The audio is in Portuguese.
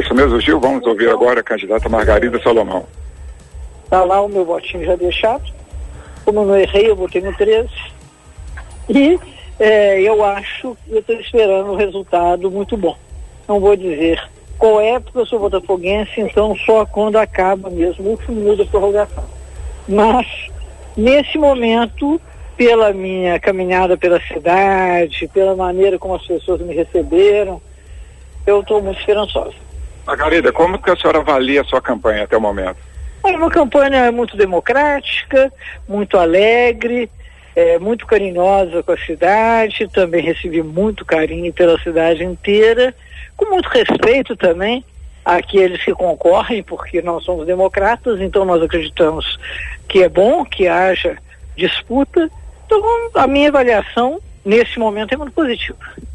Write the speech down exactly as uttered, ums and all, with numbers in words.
isso mesmo, Gil? Vamos ouvir agora a candidata Margarida Salomão. Está lá o meu votinho já deixado. Como eu não errei, eu votei no treze. E é, eu acho que eu estou esperando um resultado muito bom. Não vou dizer qual é, porque eu sou botafoguense, então só quando acaba mesmo o último da prorrogação. Mas, nesse momento, pela minha caminhada pela cidade, pela maneira como as pessoas me receberam, eu estou muito esperançosa. Margarida, como que a senhora avalia a sua campanha até o momento? É uma campanha muito democrática, muito alegre, é, muito carinhosa com a cidade, também recebi muito carinho pela cidade inteira, com muito respeito também àqueles que concorrem, porque nós somos democratas, então nós acreditamos que é bom que haja disputa. Então a minha avaliação nesse momento é muito positiva.